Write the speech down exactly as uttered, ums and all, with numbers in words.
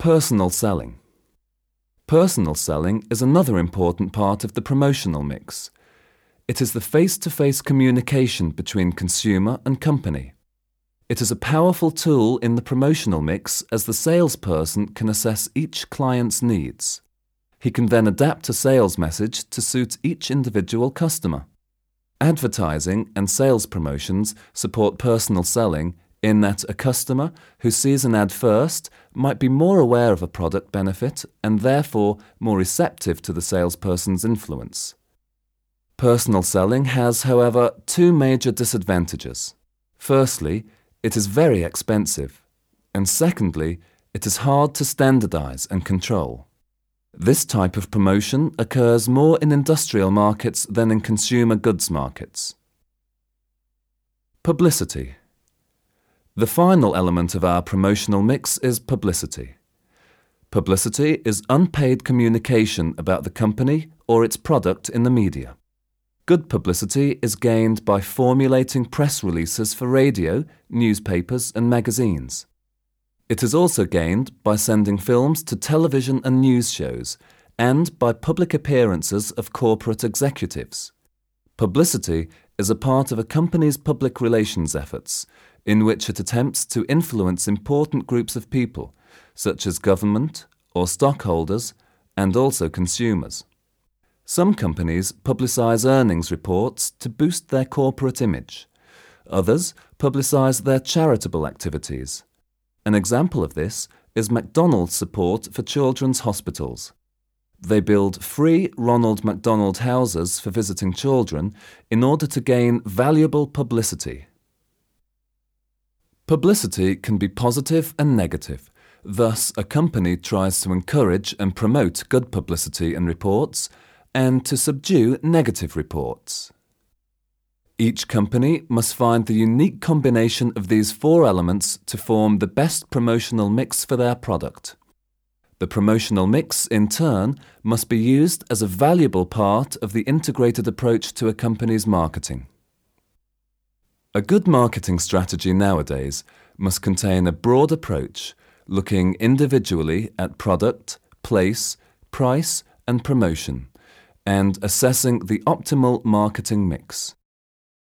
Personal selling. Personal selling is another important part of the promotional mix. It is the face-to-face communication between consumer and company. It is a powerful tool in the promotional mix as the salesperson can assess each client's needs. He can then adapt a sales message to suit each individual customer. Advertising and sales promotions support personal selling in that a customer who sees an ad first might be more aware of a product benefit and therefore more receptive to the salesperson's influence. Personal selling has, however, two major disadvantages. Firstly, it is very expensive, and secondly, it is hard to standardize and control. This type of promotion occurs more in industrial markets than in consumer goods markets. Publicity. The final element of our promotional mix is publicity. Publicity is unpaid communication about the company or its product in the media. Good publicity is gained by formulating press releases for radio, newspapers, and magazines. It is also gained by sending films to television and news shows, and by public appearances of corporate executives. Publicity is a part of a company's public relations efforts, in which it attempts to influence important groups of people, such as government or stockholders, and also consumers. Some companies publicize earnings reports to boost their corporate image. Others publicize their charitable activities. An example of this is McDonald's support for children's hospitals. They build free Ronald McDonald houses for visiting children in order to gain valuable publicity. Publicity can be positive and negative. Thus, a company tries to encourage and promote good publicity and reports, and to subdue negative reports. Each company must find the unique combination of these four elements to form the best promotional mix for their product. The promotional mix, in turn, must be used as a valuable part of the integrated approach to a company's marketing. A good marketing strategy nowadays must contain a broad approach, looking individually at product, place, price, and promotion, and assessing the optimal marketing mix.